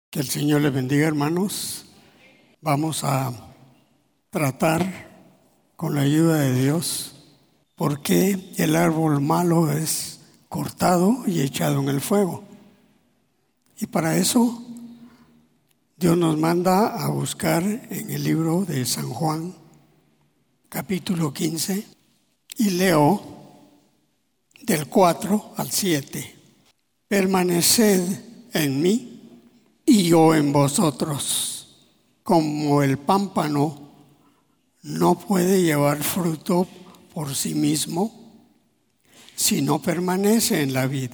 Que el Señor les bendiga, hermanos. Vamos a tratar con la ayuda de Dios por qué el árbol malo es cortado y echado en el fuego. Y para eso Dios nos manda a buscar en el libro de San Juan, capítulo 15, y leo del 4 al 7. Permaneced en mí y yo en vosotros. Como el pámpano no puede llevar fruto por sí mismo si no permanece en la vid,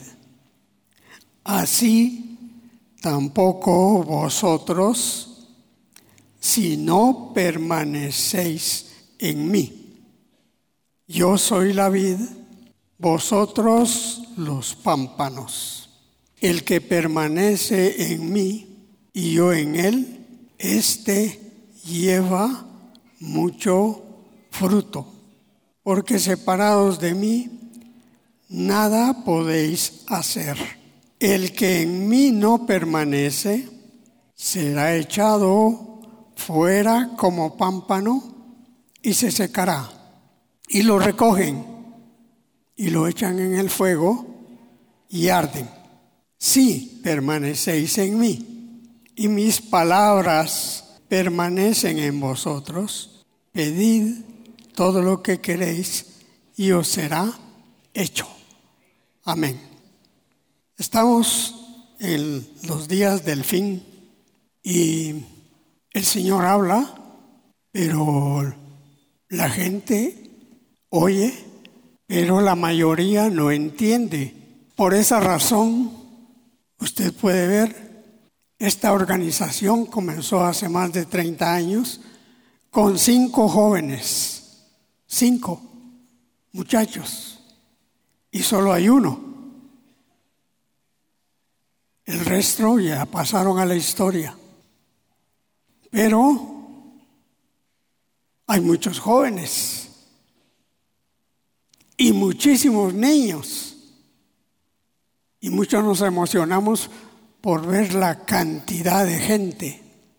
así tampoco vosotros si no permanecéis en mí. Yo soy la vid, vosotros los pámpanos. El que permanece en mí y yo en él, éste lleva mucho fruto, porque separados de mí nada podéis hacer. El que en mí no permanece será echado fuera como pámpano y se secará. Y lo recogen y lo echan en el fuego y arden. Si permanecéis en mí y mis palabras permanecen en vosotros, pedid todo lo que queréis y os será hecho. Amén. Estamos en los días del fin y el Señor habla, pero la gente oye, pero la mayoría no entiende. Por esa razón, usted puede ver, esta organización comenzó hace más de 30 años con 5 jóvenes, 5 muchachos, y solo hay uno. El resto ya pasaron a la historia. Pero hay muchos jóvenes y muchísimos niños. Y muchos nos emocionamos por ver la cantidad de gente.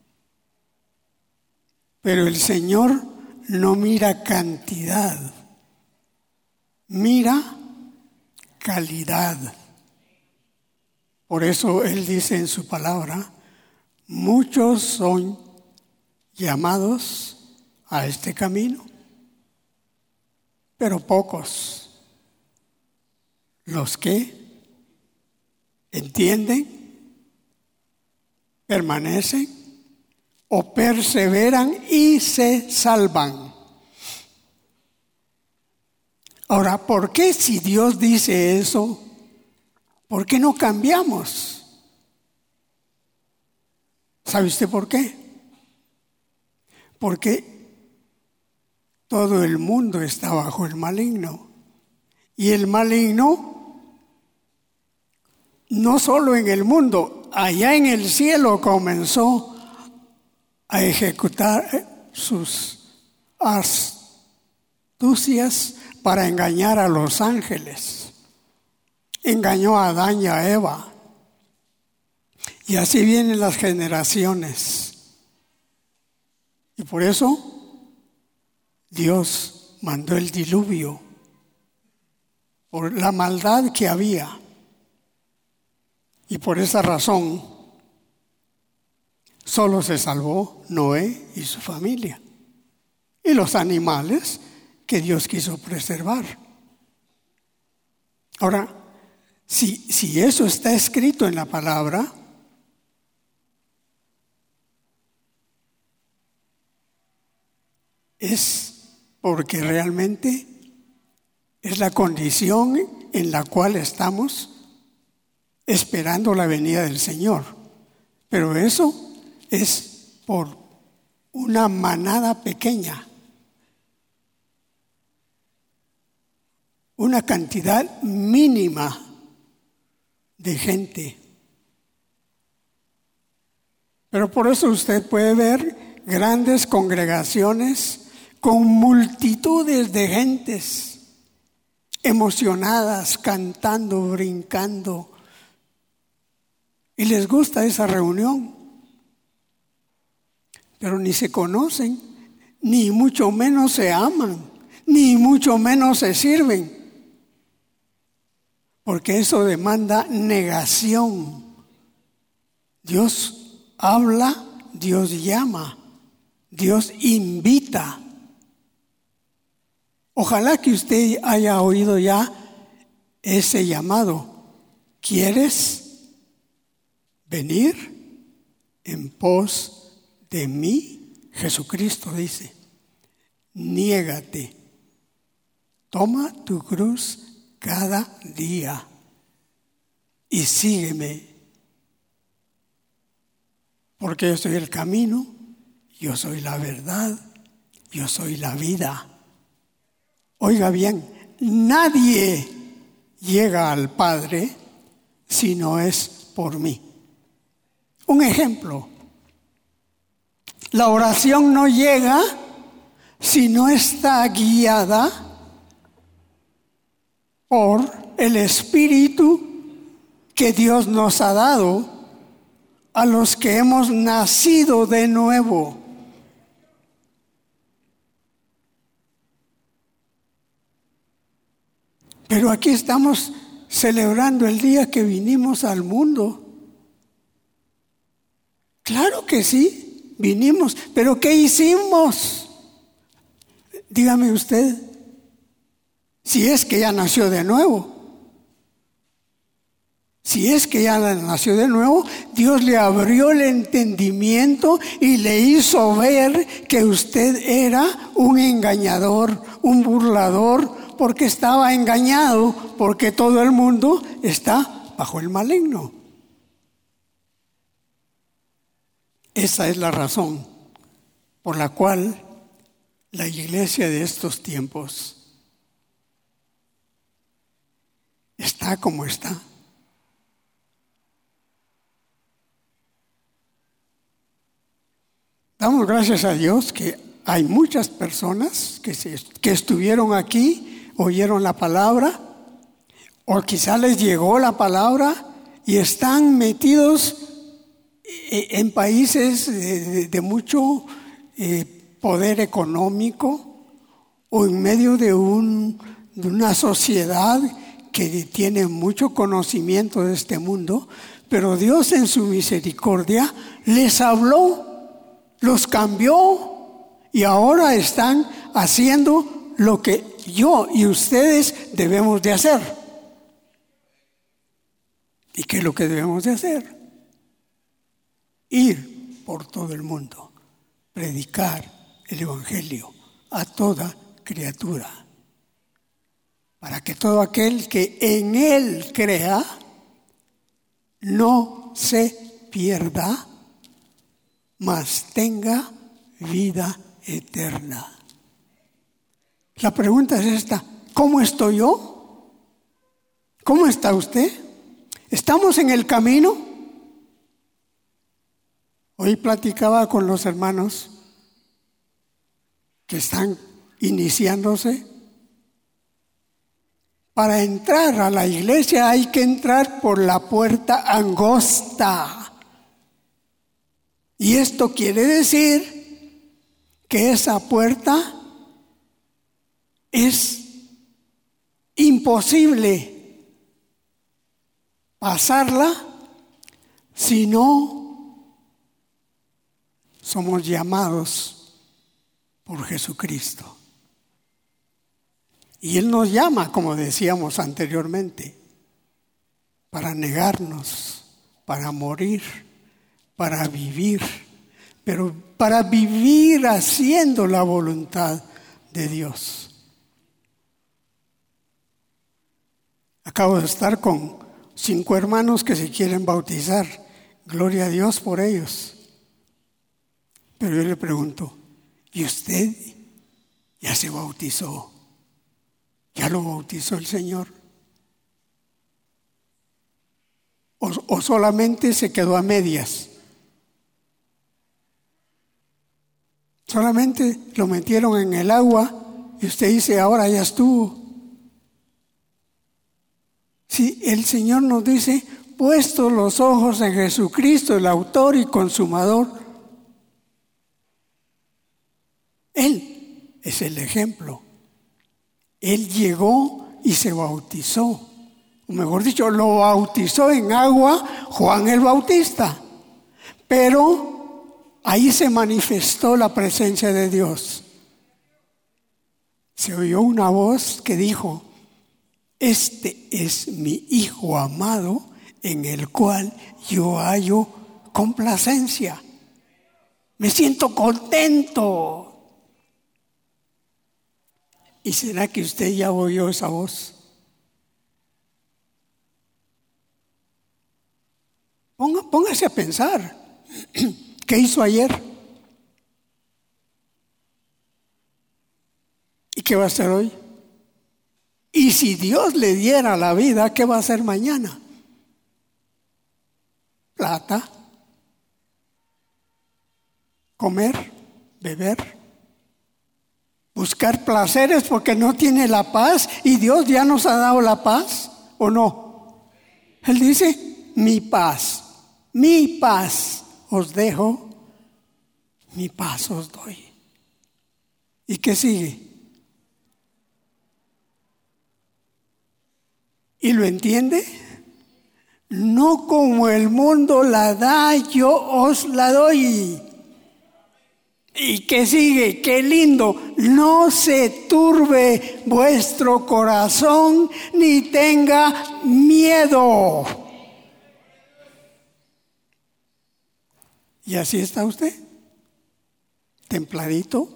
Pero el Señor no mira cantidad, mira calidad. Por eso Él dice en su palabra, muchos son llamados a este camino, pero pocos los que entienden, permanecen o perseveran y se salvan. Ahora, ¿por qué si Dios dice eso, por qué no cambiamos? ¿Sabe usted por qué? Porque todo el mundo está bajo el maligno. Y el maligno no solo en el mundo, allá en el cielo comenzó a ejecutar sus astucias para engañar a los ángeles. Engañó a Adán y a Eva. Y así vienen las generaciones. Y por eso Dios mandó el diluvio por la maldad que había. Y por esa razón, solo se salvó Noé y su familia. Y los animales que Dios quiso preservar. Ahora, si eso está escrito en la palabra, es porque realmente es la condición en la cual estamos esperando la venida del Señor. Pero eso es por una manada pequeña, una cantidad mínima de gente. Pero por eso usted puede ver grandes congregaciones con multitudes de gentes emocionadas, cantando, brincando. Y les gusta esa reunión. pero ni se conocen, ni mucho menos se aman, ni mucho menos se sirven. Porque eso demanda negación. Dios habla, Dios llama, Dios invita. Ojalá que usted haya oído ya ese llamado. ¿Quieres venir en pos de mí? Jesucristo dice, niégate, toma tu cruz cada día y sígueme. Porque yo soy el camino, yo soy la verdad, yo soy la vida. Oiga bien, nadie llega al Padre si no es por mí. Un ejemplo, la oración no llega si no está guiada por el Espíritu que Dios nos ha dado a los que hemos nacido de nuevo. Pero aquí estamos celebrando el día que vinimos al mundo. Claro que sí, vinimos, pero ¿qué hicimos? Dígame usted, si es que ya nació de nuevo. Si es que ya nació de nuevo, Dios le abrió el entendimiento y le hizo ver que usted era un engañador, un burlador, porque estaba engañado, porque todo el mundo está bajo el maligno. Esa es la razón por la cual la iglesia de estos tiempos está como está. Damos gracias a Dios que hay muchas personas que estuvieron aquí, oyeron la palabra, o quizá les llegó la palabra y están metidos en países de mucho poder económico o en medio de una sociedad que tiene mucho conocimiento de este mundo, pero Dios en su misericordia les habló, los cambió y ahora están haciendo lo que yo y ustedes debemos de hacer. ¿Y qué es lo que debemos de hacer? Ir por todo el mundo, predicar el Evangelio a toda criatura, para que todo aquel que en Él crea no se pierda, mas tenga vida eterna. La pregunta es esta: ¿cómo estoy yo? ¿Cómo está usted? ¿Estamos en el camino? Hoy platicaba con los hermanos que están iniciándose. Para entrar a la iglesia hay que entrar por la puerta angosta. Y esto quiere decir que esa puerta es imposible pasarla si no somos llamados por Jesucristo. Y Él nos llama, como decíamos anteriormente, para negarnos, para morir, para vivir, pero para vivir haciendo la voluntad de Dios. Acabo de estar con 5 hermanos que se quieren bautizar. Gloria a Dios por ellos. Pero yo le pregunto, ¿y usted ya se bautizó? ¿Ya lo bautizó el Señor? ¿O solamente se quedó a medias? Solamente lo metieron en el agua y usted dice, ahora ya estuvo. Si el Señor nos dice, puestos los ojos en Jesucristo, el autor y consumador Él es el ejemplo. Él llegó y se bautizó. O mejor dicho, lo bautizó en agua Juan el Bautista. Pero ahí se manifestó la presencia de Dios. Se oyó una voz que dijo: este es mi Hijo amado, en el cual yo hallo complacencia. Me siento contento. ¿Y será que usted ya oyó esa voz? Póngase a pensar. ¿Qué hizo ayer? ¿Y qué va a hacer hoy? Y si Dios le diera la vida, ¿qué va a hacer mañana? Plata, comer, beber, buscar placeres porque no tiene la paz, y Dios ya nos ha dado la paz, ¿o no? Él dice: mi paz os dejo, mi paz os doy. ¿Y qué sigue? ¿Y lo entiende? No como el mundo la da, yo os la doy. ¿Y qué sigue? ¡Qué lindo! No se turbe vuestro corazón ni tenga miedo. ¿Y así está usted? Templadito,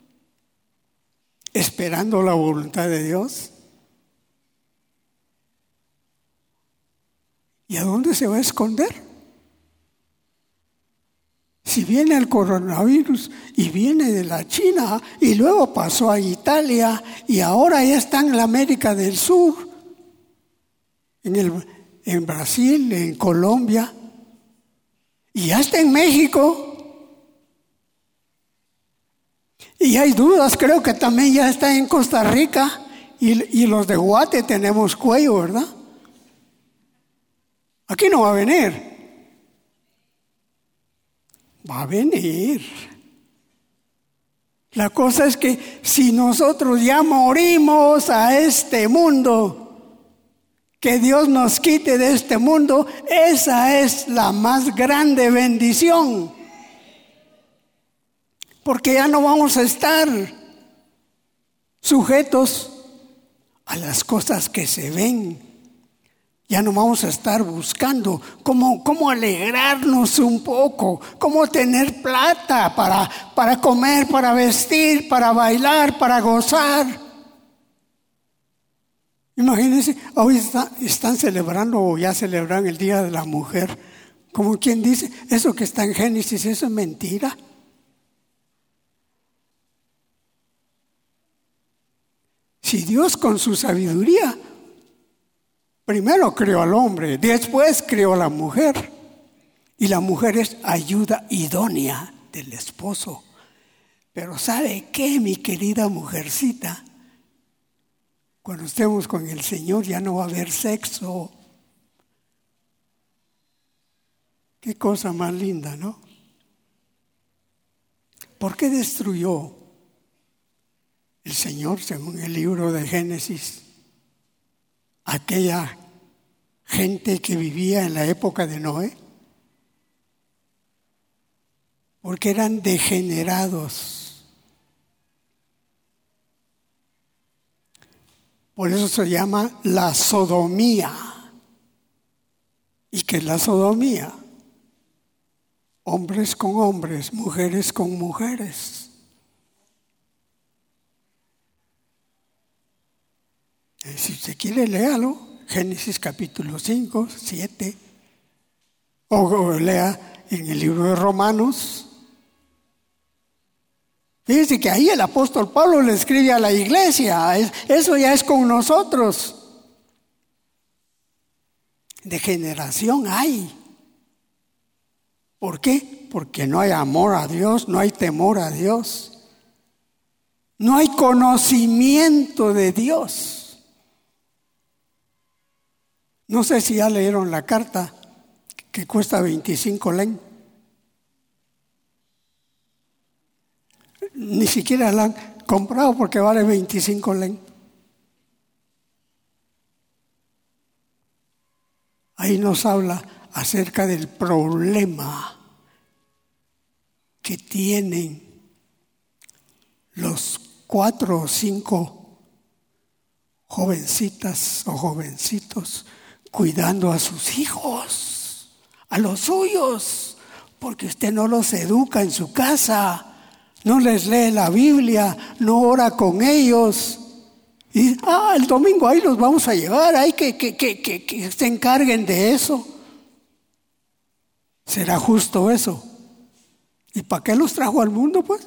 esperando la voluntad de Dios. ¿Y a dónde se va a esconder? Si viene el coronavirus y viene de la China y luego pasó a Italia y ahora ya está en la América del Sur, en Brasil, en Colombia, y ya está en México. Y hay dudas, creo que también ya está en Costa Rica, y los de Guate tenemos cuello, ¿verdad? Aquí no va a venir. Va a venir. La cosa es que si nosotros ya morimos a este mundo, que Dios nos quite de este mundo, esa es la más grande bendición. Porque ya no vamos a estar sujetos a las cosas que se ven. Ya no vamos a estar buscando cómo alegrarnos un poco, cómo tener plata para comer, para vestir, para bailar, para gozar. Imagínense, hoy están celebrando o ya celebran el Día de la Mujer. Como quien dice, eso que está en Génesis, eso es mentira. Si Dios con su sabiduría primero creó al hombre, después creó a la mujer. Y la mujer es ayuda idónea del esposo. Pero ¿sabe qué, mi querida mujercita? Cuando estemos con el Señor ya no va a haber sexo. Qué cosa más linda, ¿no? ¿Por qué destruyó el Señor, según el libro de Génesis, aquella gente que vivía en la época de Noé? Porque eran degenerados. Por eso se llama la sodomía. ¿Y qué es la sodomía? Hombres con hombres, mujeres con mujeres. Si usted quiere, léalo. Génesis capítulo 5, 7. O lea en el libro de Romanos. Fíjese que ahí el apóstol Pablo le escribe a la iglesia. Eso ya es con nosotros. Degeneración hay. ¿Por qué? Porque no hay amor a Dios, no hay temor a Dios. No hay conocimiento de Dios. No sé si ya leyeron la carta que cuesta 25 len. ni siquiera la han comprado porque vale 25 len. Ahí nos habla acerca del problema que tienen los 4 o 5 jovencitas o jovencitos cuidando a sus hijos, a los suyos, porque usted no los educa en su casa, no les lee la Biblia, no ora con ellos. Y el domingo ahí los vamos a llevar, hay que se encarguen de eso. ¿Será justo eso? ¿Y para qué los trajo al mundo, pues?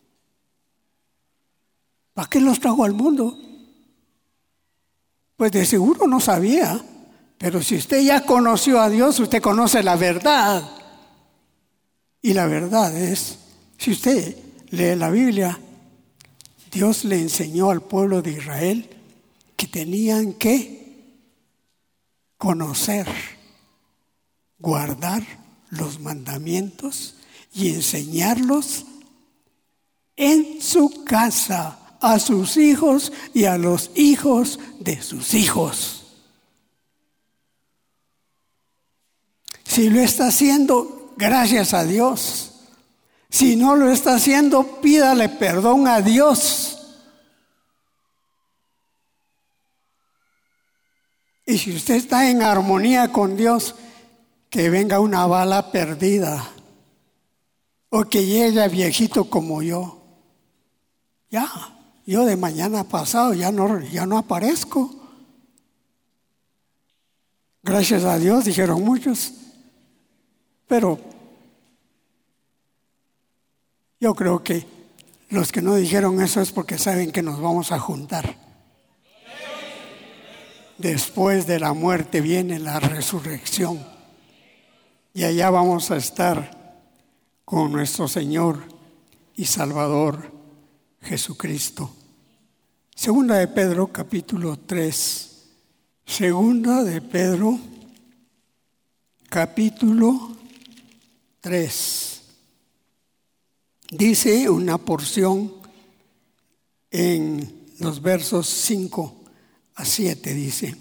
¿Para qué los trajo al mundo? Pues de seguro no sabía, pero si usted ya conoció a Dios, usted conoce la verdad. Y la verdad es, si usted lee la Biblia, Dios le enseñó al pueblo de Israel que tenían que conocer, guardar los mandamientos y enseñarlos en su casa a sus hijos y a los hijos de sus hijos. Si lo está haciendo, gracias a Dios. Si no lo está haciendo, pídale perdón a Dios. Y si usted está en armonía con Dios, que venga una bala perdida o que llegue viejito como yo. Yo de mañana pasado ya no aparezco. Gracias a Dios, dijeron muchos. Pero yo creo que los que no dijeron eso es porque saben que nos vamos a juntar. Después de la muerte viene la resurrección. Y allá vamos a estar con nuestro Señor y Salvador Jesucristo. Segunda de Pedro, capítulo 3. Segunda de Pedro, capítulo 3. Dice una porción en los versos 5 a 7, dice.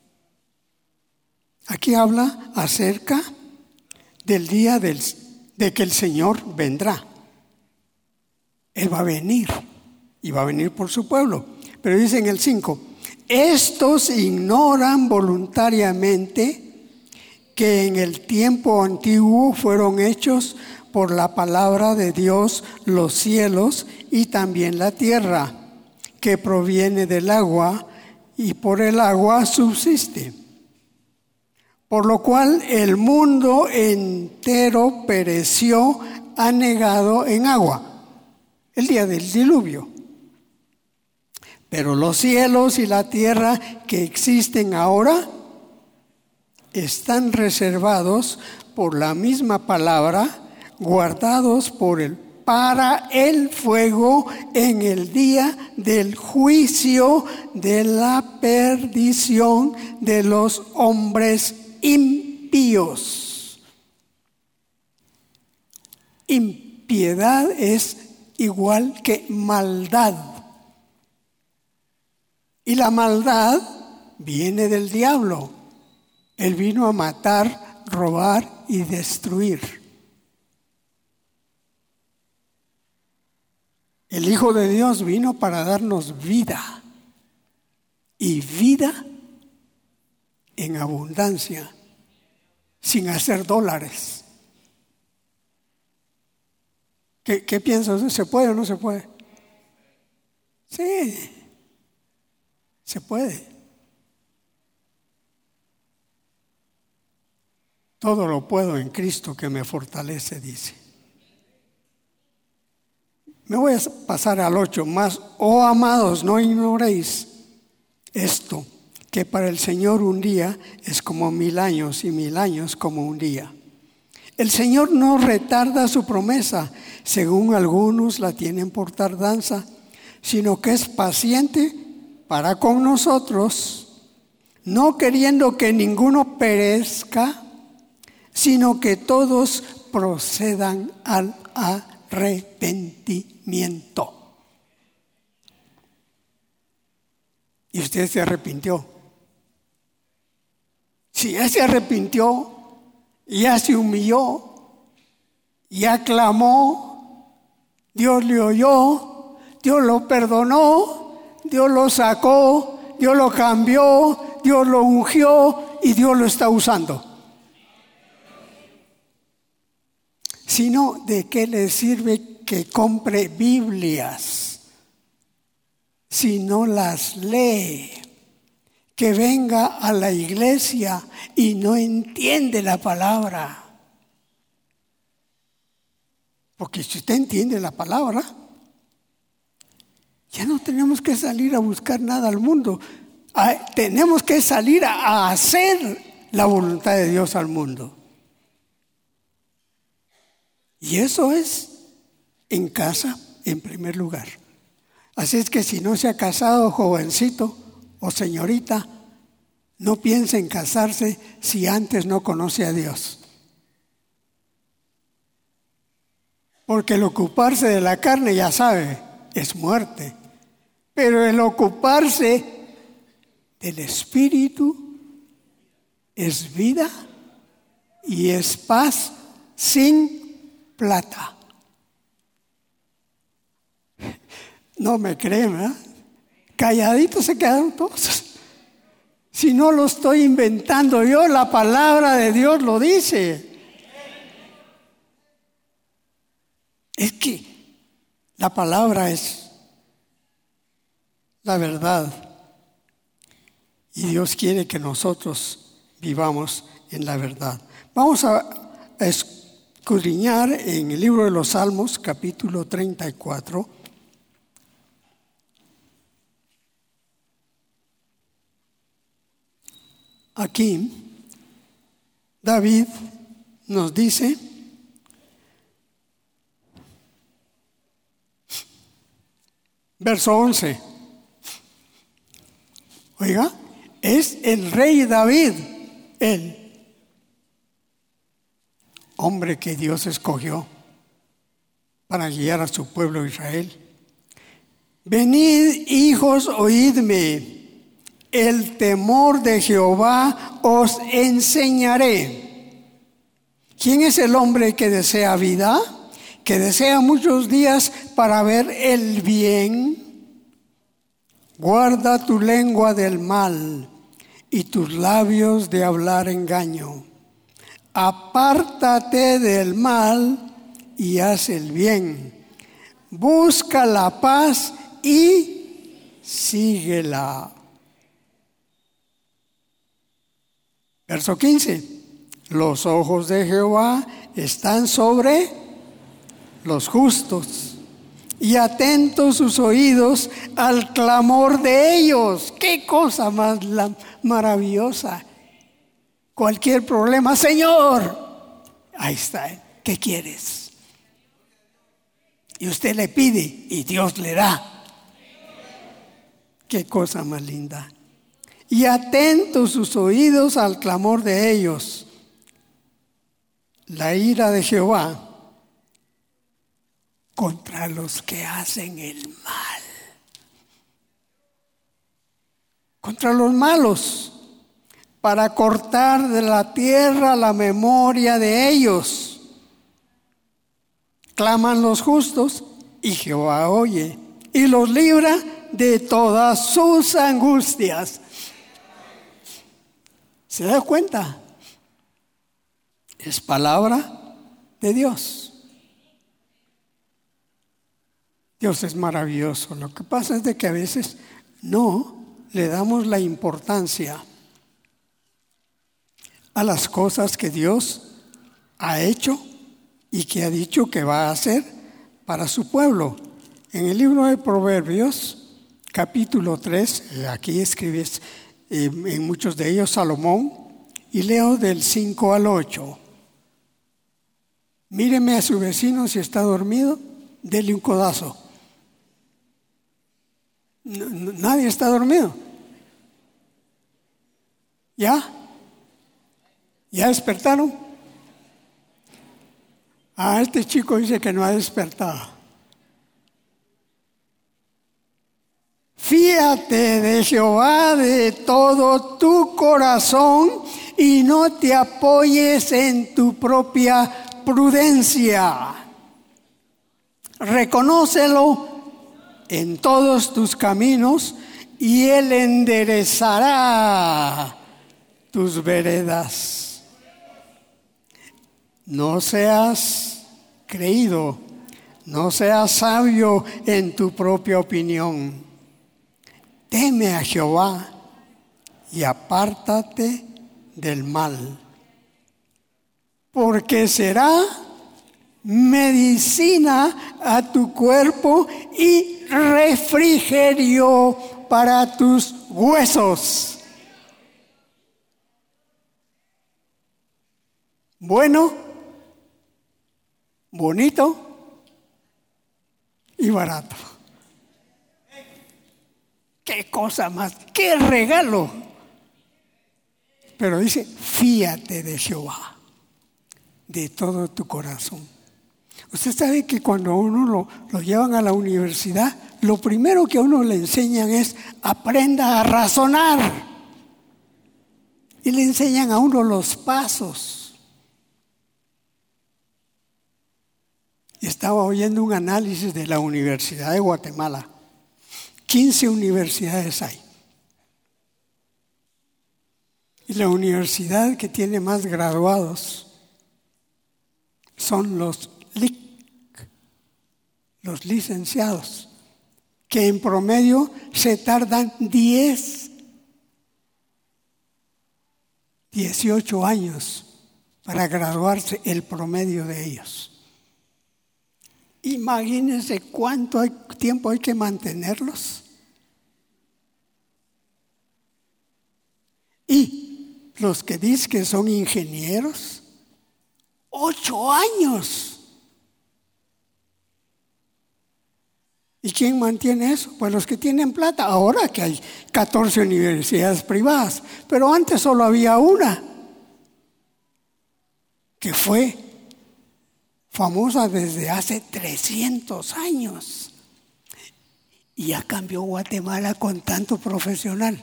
Aquí habla acerca del día de que el Señor vendrá. Él va a venir y va a venir por su pueblo. Pero dice en el 5, estos ignoran voluntariamente que en el tiempo antiguo fueron hechos por la palabra de Dios los cielos y también la tierra, que proviene del agua y por el agua subsiste. Por lo cual el mundo entero pereció anegado en agua, el día del diluvio. Pero los cielos y la tierra que existen ahora están reservados por la misma palabra, guardados para el fuego en el día del juicio de la perdición de los hombres impíos. Impiedad es igual que maldad. Y la maldad viene del diablo. Él vino a matar, robar y destruir. El Hijo de Dios vino para darnos vida, y vida en abundancia, sin hacer dólares. ¿Qué piensas? ¿Se puede o no se puede? Sí, se puede. Todo lo puedo en Cristo que me fortalece, dice. Me voy a pasar al 8 más. Oh amados, no ignoréis esto, que para el Señor un día es como 1000 años y 1000 años como un día. El Señor no retarda su promesa, según algunos la tienen por tardanza, sino que es paciente para con nosotros, no queriendo que ninguno perezca, sino que todos procedan al arrepentimiento. arrepentimiento. Y usted se arrepintió. Si ya se arrepintió, ya se humilló, ya clamó, Dios le oyó, Dios lo perdonó, Dios lo sacó, Dios lo cambió, Dios lo ungió y Dios lo está usando. Si no, ¿de qué le sirve que compre Biblias si no las lee? Que venga a la iglesia y no entiende la palabra. Porque si usted entiende la palabra, ya no tenemos que salir a buscar nada al mundo. Tenemos que salir a hacer la voluntad de Dios al mundo. Y eso es en casa, en primer lugar. Así es que si no se ha casado, jovencito o señorita, no piense en casarse si antes no conoce a Dios. Porque el ocuparse de la carne, ya sabe, es muerte. Pero el ocuparse del Espíritu es vida y es paz sin plata. No me creen, ¿verdad? Calladitos se quedaron todos. Si no lo estoy inventando yo, la palabra de Dios lo dice. Es que la palabra es la verdad. Y Dios quiere que nosotros vivamos en la verdad. Vamos a escudriñar en el libro de los Salmos, capítulo 34. Aquí, David nos dice, verso 11, oiga, es el rey David, el hombre que Dios escogió para guiar a su pueblo Israel. Venid, hijos, oídme. El temor de Jehová os enseñaré. ¿Quién es el hombre que desea vida? Que desea muchos días para ver el bien. Guarda tu lengua del mal y tus labios de hablar engaño. Apártate del mal y haz el bien. Busca la paz y síguela. Verso 15. Los ojos de Jehová están sobre los justos y atentos sus oídos al clamor de ellos. ¡Qué cosa más maravillosa! Cualquier problema, Señor, ahí está. ¿Qué quieres? Y usted le pide y Dios le da. ¡Qué cosa más linda! Y atentos sus oídos al clamor de ellos. La ira de Jehová contra los que hacen el mal. Contra los malos, para cortar de la tierra la memoria de ellos. Claman los justos y Jehová oye y los libra de todas sus angustias. ¿Se da cuenta? Es palabra de Dios. Dios es maravilloso. Lo que pasa es de que a veces no le damos la importancia a las cosas que Dios ha hecho y que ha dicho que va a hacer para su pueblo. En el libro de Proverbios, capítulo 3, aquí escribes en muchos de ellos Salomón, y leo del 5 al 8. Míreme a su vecino, si está dormido, dele un codazo. Nadie está dormido. ¿Ya? ¿Ya despertaron? Este chico dice que no ha despertado. Fíate de Jehová de todo tu corazón y no te apoyes en tu propia prudencia. Reconócelo en todos tus caminos y Él enderezará tus veredas. No seas creído, no seas sabio en tu propia opinión. Teme a Jehová y apártate del mal, porque será medicina a tu cuerpo y refrigerio para tus huesos. Bueno, bonito y barato. Qué cosa más, qué regalo. Pero dice, fíate de Jehová de todo tu corazón. Usted sabe que cuando a uno lo llevan a la universidad, lo primero que a uno le enseñan es aprenda a razonar. Y le enseñan a uno los pasos. Estaba oyendo un análisis de la Universidad de Guatemala. 15 universidades hay. Y la universidad que tiene más graduados son los LIC, los licenciados, que en promedio se tardan 18 años para graduarse, el promedio de ellos. Imagínense cuánto tiempo hay que mantenerlos. Y los que dicen que son ingenieros, 8 años. ¿Y quién mantiene eso? Pues los que tienen plata. Ahora que hay 14 universidades privadas, pero antes solo había una, que fue famosa desde hace 300 años. Y ya cambió Guatemala con tanto profesional.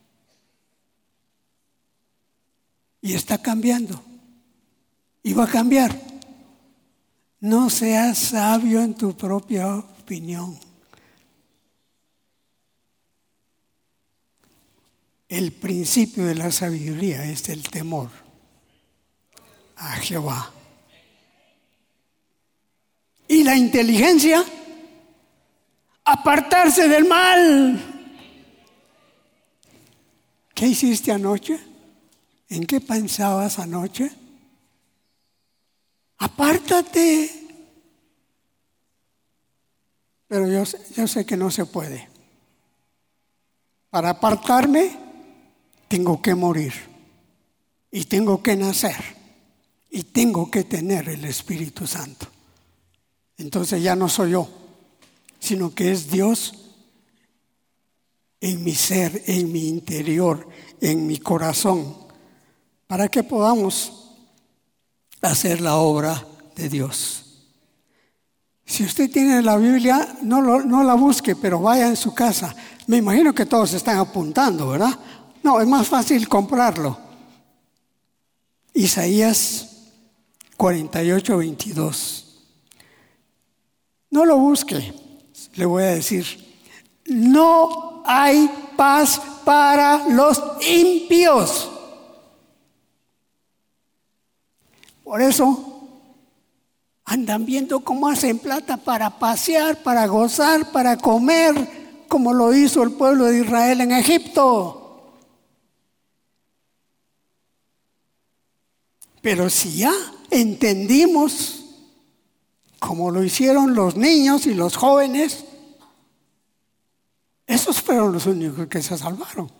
Y está cambiando. Y va a cambiar. No seas sabio en tu propia opinión. El principio de la sabiduría es el temor a Jehová. Y la inteligencia, apartarse del mal. ¿Qué hiciste anoche? ¿En qué pensabas anoche? Apártate. Pero yo sé que no se puede. Para apartarme, tengo que morir. Y tengo que nacer. Y tengo que tener el Espíritu Santo. Entonces ya no soy yo, sino que es Dios en mi ser, en mi interior, en mi corazón, para que podamos hacer la obra de Dios. Si usted tiene la Biblia, no la busque, pero vaya en su casa. Me imagino que todos están apuntando, ¿verdad? No, es más fácil comprarlo. Isaías 48:22. No lo busque, le voy a decir. No hay paz para los impíos. Por eso andan viendo cómo hacen plata para pasear, para gozar, para comer, como lo hizo el pueblo de Israel en Egipto. Pero si ya entendimos, como lo hicieron los niños y los jóvenes, esos fueron los únicos que se salvaron.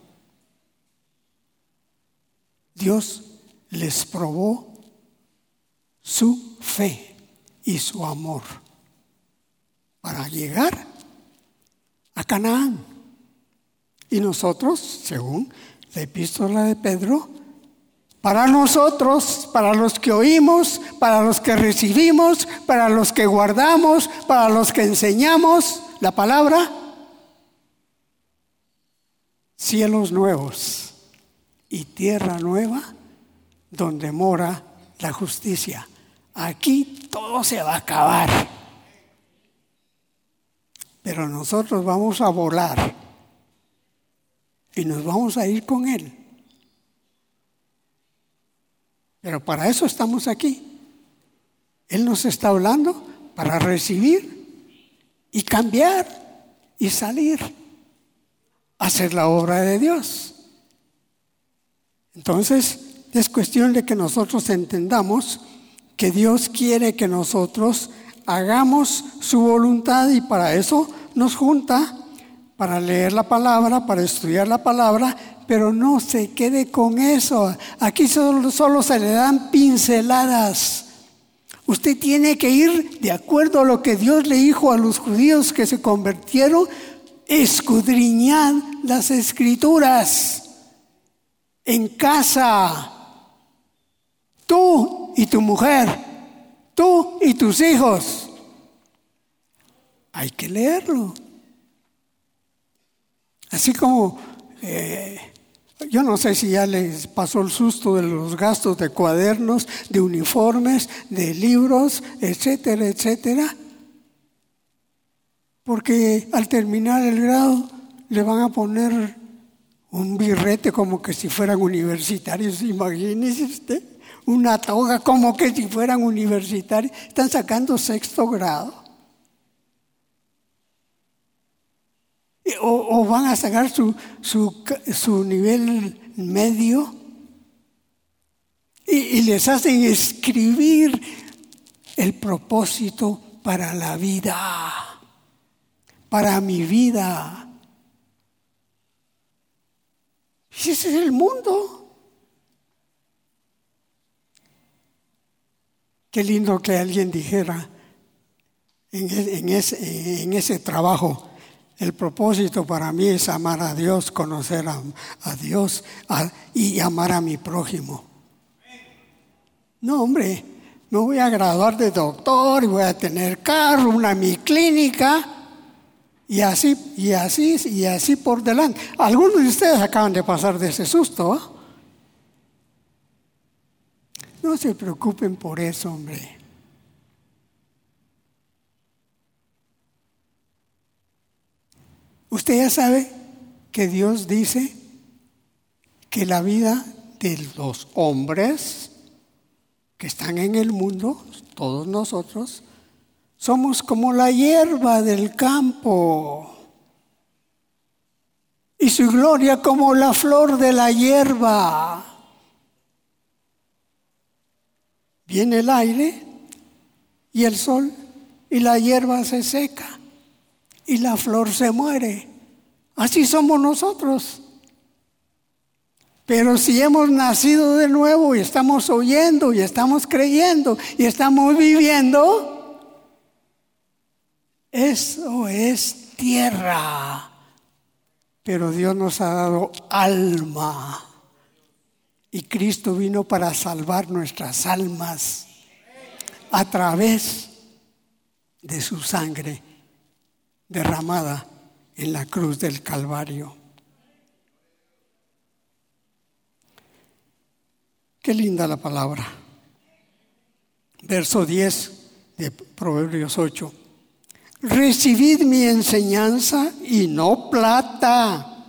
Dios les probó su fe y su amor para llegar a Canaán. Y nosotros, según la epístola de Pedro, para nosotros, para los que oímos, para los que recibimos, para los que guardamos, para los que enseñamos la palabra, cielos nuevos y tierra nueva donde mora la justicia. Aquí todo se va a acabar, pero nosotros vamos a volar y nos vamos a ir con Él. Pero para eso estamos aquí. Él nos está hablando para recibir y cambiar y salir a hacer la obra de Dios. Entonces, es cuestión de que nosotros entendamos que Dios quiere que nosotros hagamos su voluntad, y para eso nos junta, para leer la palabra, para estudiar la palabra, pero no se quede con eso. Aquí solo se le dan pinceladas. Usted tiene que ir de acuerdo a lo que Dios le dijo a los judíos que se convirtieron: escudriñad las Escrituras en casa. Tú y tu mujer, tú y tus hijos. Hay que leerlo. Así como, yo no sé si ya les pasó el susto de los gastos de cuadernos, de uniformes, de libros, etcétera, etcétera. Porque al terminar el grado le van a poner un birrete como que si fueran universitarios. Imagínese usted, una toga como que si fueran universitarios. Están sacando 6º grado. O van a sacar su nivel medio y les hacen escribir el propósito para la vida, para mi vida. Ese es el mundo. Qué lindo que alguien dijera en ese trabajo: el propósito para mí es amar a Dios, conocer a Dios y amar a mi prójimo. No, hombre, me voy a graduar de doctor y voy a tener carro, mi clínica, y así por delante. Algunos de ustedes acaban de pasar de ese susto, ¿eh? No se preocupen por eso, hombre. Usted ya sabe que Dios dice que la vida de los hombres que están en el mundo, todos nosotros, somos como la hierba del campo, y su gloria como la flor de la hierba. Viene el aire y el sol y la hierba se seca y la flor se muere. Así somos nosotros. Pero si hemos nacido de nuevo y estamos oyendo y estamos creyendo y estamos viviendo, eso es tierra. Pero Dios nos ha dado alma. Y Cristo vino para salvar nuestras almas a través de su sangre derramada en la cruz del Calvario. Qué linda la palabra. Verso 10 de Proverbios 8. Recibid mi enseñanza y no plata,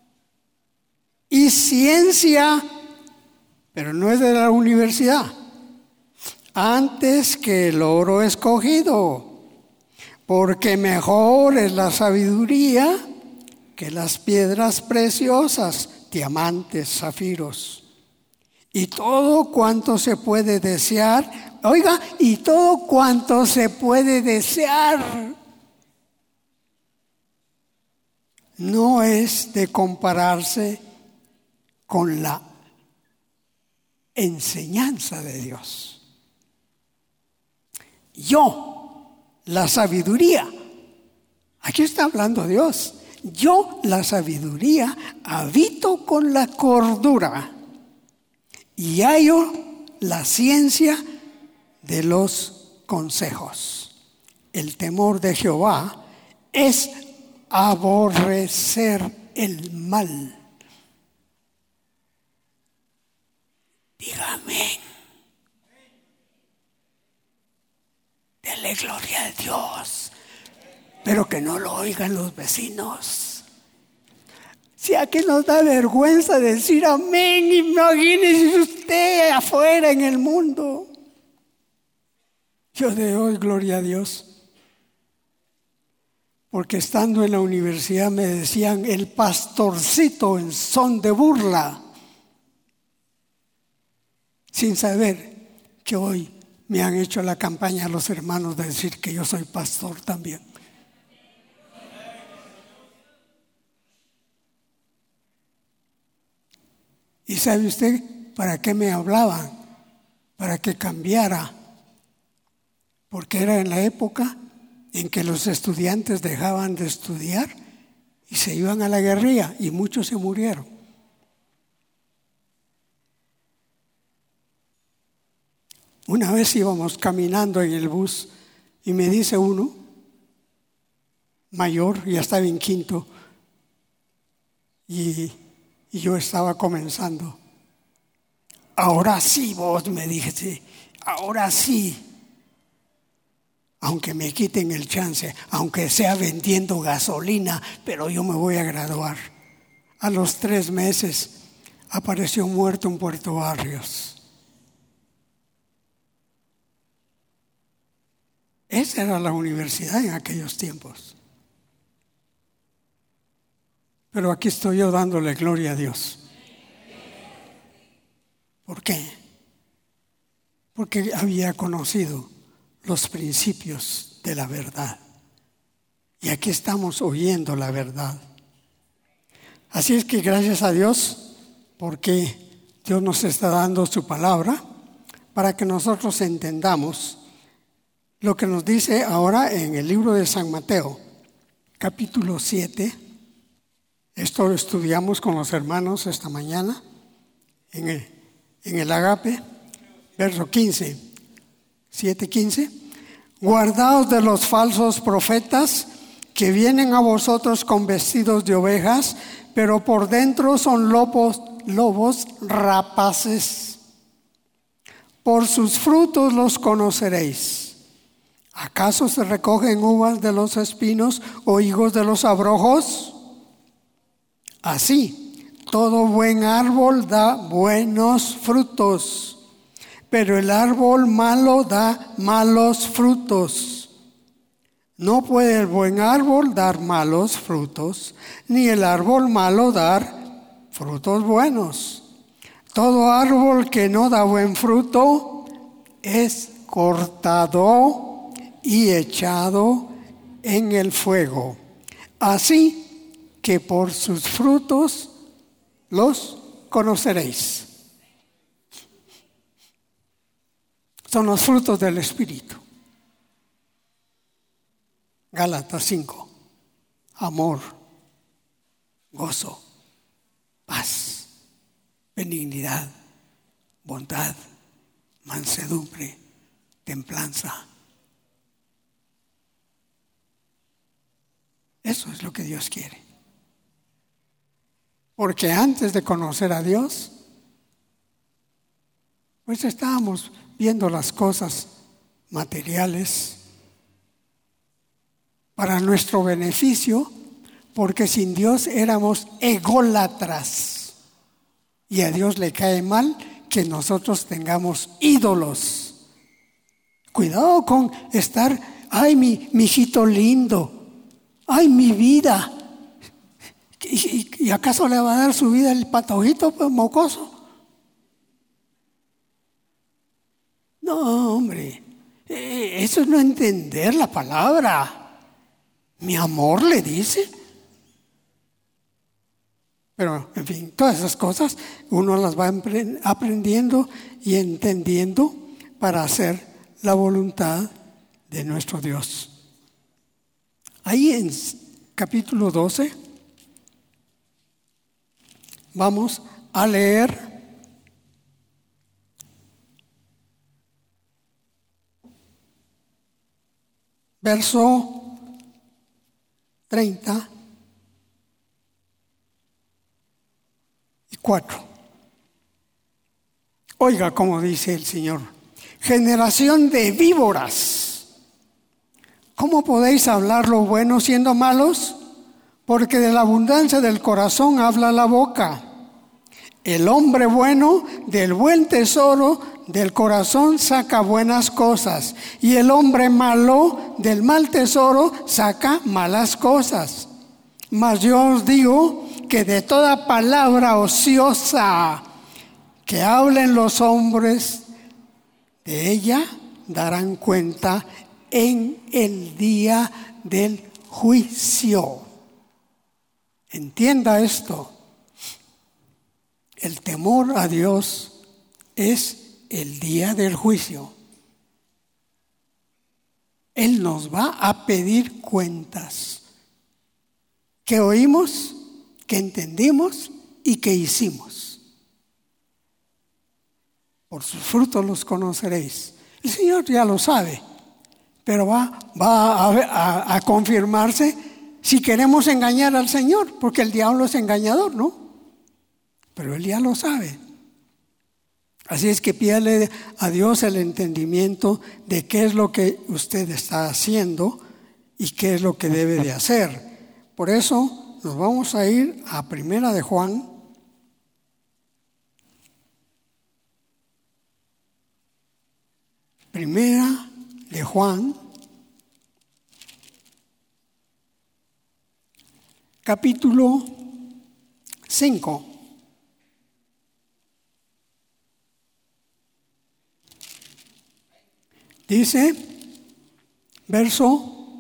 y ciencia, pero no es de la universidad, antes que el oro escogido, porque mejor es la sabiduría que las piedras preciosas, diamantes, zafiros, y todo cuanto se puede desear. Oiga, y todo cuanto se puede desear no es de compararse con la enseñanza de Dios. La sabiduría, aquí está hablando Dios. Yo, la sabiduría, habito con la cordura y hallo la ciencia de los consejos. El temor de Jehová es aborrecer el mal. Dele gloria a Dios, pero que no lo oigan los vecinos. Si aquí nos da vergüenza decir amén, imagínese usted afuera en el mundo. Yo le doy gloria a Dios, porque estando en la universidad me decían el pastorcito en son de burla, sin saber que hoy me han hecho la campaña los hermanos de decir que yo soy pastor también. ¿Y sabe usted para qué me hablaban? Para que cambiara. Porque era en la época en que los estudiantes dejaban de estudiar y se iban a la guerrilla y muchos se murieron. Una vez íbamos caminando en el bus y me dice uno, mayor, ya estaba en quinto, y yo estaba comenzando. Ahora sí, vos, me dijiste, ahora sí. Aunque me quiten el chance, aunque sea vendiendo gasolina, pero yo me voy a graduar. A los 3 meses apareció muerto en Puerto Barrios. Esa era la universidad en aquellos tiempos. Pero aquí estoy yo dándole gloria a Dios. ¿Por qué? Porque había conocido los principios de la verdad. Y aquí estamos oyendo la verdad. Así es que gracias a Dios, porque Dios nos está dando su palabra para que nosotros entendamos lo que nos dice ahora en el libro de San Mateo, capítulo 7. Esto lo estudiamos con los hermanos esta mañana en el Agape, verso 15, 7:15. Guardaos de los falsos profetas que vienen a vosotros con vestidos de ovejas, pero por dentro son lobos rapaces. Por sus frutos los conoceréis. ¿Acaso se recogen uvas de los espinos o higos de los abrojos? Así, todo buen árbol da buenos frutos, pero el árbol malo da malos frutos. No puede el buen árbol dar malos frutos, ni el árbol malo dar frutos buenos. Todo árbol que no da buen fruto es cortado y echado en el fuego. Así que por sus frutos los conoceréis. Son los frutos del Espíritu. Gálatas 5. Amor, gozo, paz, benignidad, bondad, mansedumbre, templanza. Eso es lo que Dios quiere. Porque antes de conocer a Dios, pues estábamos viendo las cosas materiales para nuestro beneficio, porque sin Dios éramos ególatras. Y a Dios le cae mal que nosotros tengamos ídolos. Cuidado con estar, ay, mi hijito lindo, ay, mi vida. ¿Y acaso le va a dar su vida el patojito pues, mocoso? No, hombre, eso es no entender la palabra. Mi amor, le dice. Pero, en fin, todas esas cosas uno las va aprendiendo y entendiendo para hacer la voluntad de nuestro Dios. Ahí en capítulo 12 vamos a leer verso 34. Oiga cómo dice el Señor: generación de víboras, ¿Cómo podéis hablar lo bueno siendo malos? Porque de la abundancia del corazón habla la boca. El hombre bueno del buen tesoro del corazón saca buenas cosas, y el hombre malo del mal tesoro saca malas cosas. Mas yo os digo que de toda palabra ociosa que hablen los hombres, de ella darán cuenta en el día del juicio. Entienda esto. El temor a Dios es el día del juicio. Él nos va a pedir cuentas. ¿Qué oímos? ¿Qué entendimos? ¿Y qué hicimos? Por sus frutos los conoceréis. El Señor ya lo sabe, pero va a confirmarse si queremos engañar al Señor, porque el diablo es engañador, ¿no? Pero Él ya lo sabe. Así es que pídale a Dios el entendimiento de qué es lo que usted está haciendo y qué es lo que debe de hacer. Por eso nos vamos a ir a Primera de Juan. Primera de Juan, capítulo 5. Dice, verso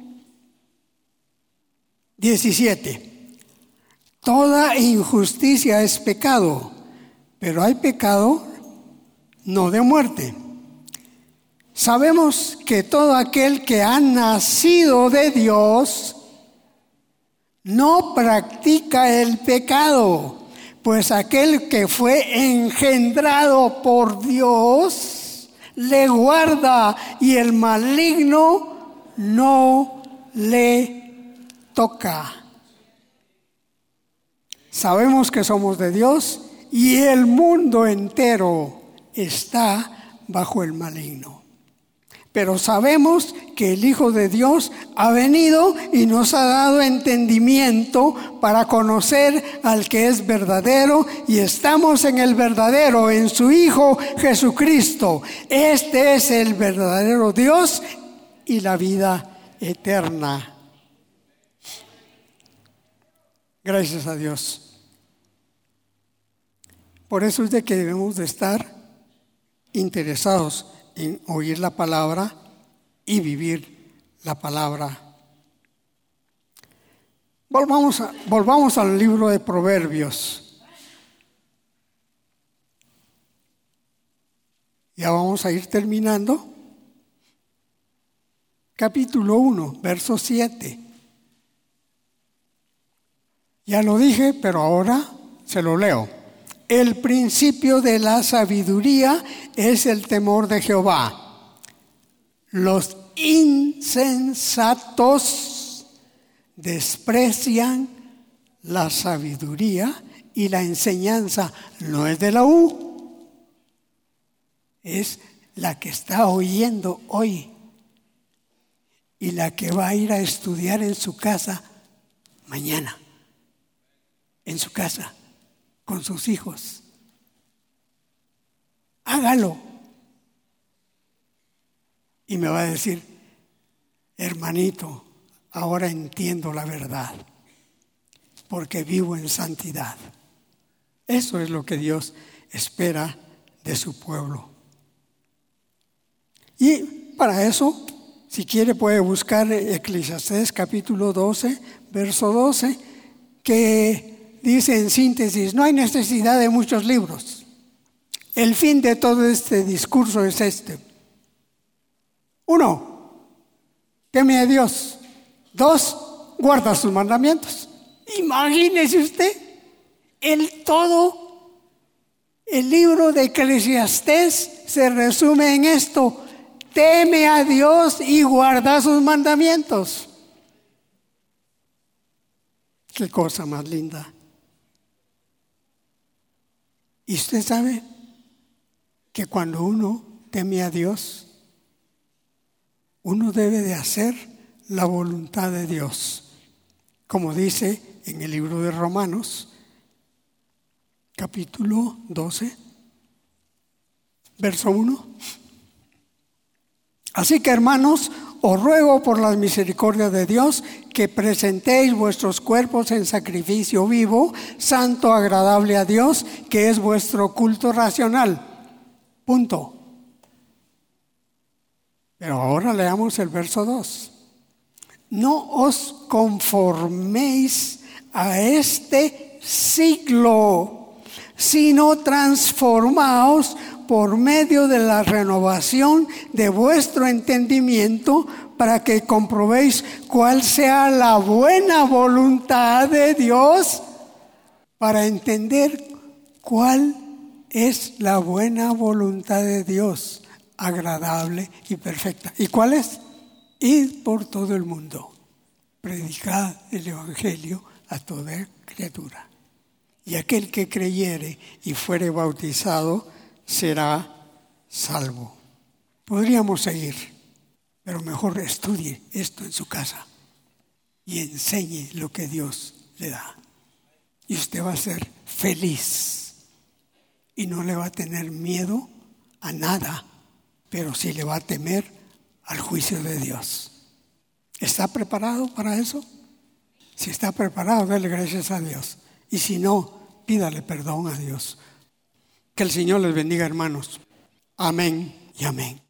17. Toda injusticia es pecado, pero hay pecado no de muerte. Sabemos que todo aquel que ha nacido de Dios no practica el pecado, pues aquel que fue engendrado por Dios le guarda y el maligno no le toca. Sabemos que somos de Dios y el mundo entero está bajo el maligno. Pero sabemos que el Hijo de Dios ha venido y nos ha dado entendimiento para conocer al que es verdadero, y estamos en el verdadero, en su Hijo Jesucristo. Este es el verdadero Dios y la vida eterna. Gracias a Dios. Por eso es de que debemos de estar interesados en oír la palabra y vivir la palabra. Volvamos al libro de Proverbios. Ya vamos a ir terminando. Capítulo 1, verso 7. Ya lo dije, pero ahora se lo leo. El principio de la sabiduría es el temor de Jehová. Los insensatos desprecian la sabiduría y la enseñanza no es de la es la que está oyendo hoy y la que va a ir a estudiar en su casa mañana, en su casa, con sus hijos. Hágalo. Y me va a decir, hermanito, ahora entiendo la verdad, porque vivo en santidad. Eso es lo que Dios espera de su pueblo. Y para eso, si quiere puede buscar Eclesiastés capítulo 12, verso 12, que dice en síntesis, no hay necesidad de muchos libros. El fin de todo este discurso es este. 1, teme a Dios. 2, guarda sus mandamientos. Imagínese usted, el libro de Eclesiastés se resume en esto: teme a Dios y guarda sus mandamientos. Qué cosa más linda. Y usted sabe que cuando uno teme a Dios, uno debe de hacer la voluntad de Dios, como dice en el libro de Romanos, capítulo 12, verso 1. Así que, hermanos, os ruego por las misericordias de Dios que presentéis vuestros cuerpos en sacrificio vivo, santo, agradable a Dios, que es vuestro culto racional. Punto. Pero ahora leamos el verso 2. No os conforméis a este siglo, sino transformaos por medio de la renovación de vuestro entendimiento, para que comprobéis cuál sea la buena voluntad de Dios. Para entender cuál es la buena voluntad de Dios, agradable y perfecta. ¿Y cuál es? Id por todo el mundo, predicad el evangelio a toda criatura. Y aquel que creyere y fuere bautizado será salvo. Podríamos seguir, pero mejor estudie esto en su casa y enseñe lo que Dios le da. Y usted va a ser feliz y no le va a tener miedo a nada, pero sí le va a temer al juicio de Dios. ¿Está preparado para eso? Si está preparado, dele gracias a Dios. Y si no, pídale perdón a Dios. Que el Señor les bendiga, hermanos. Amén y amén.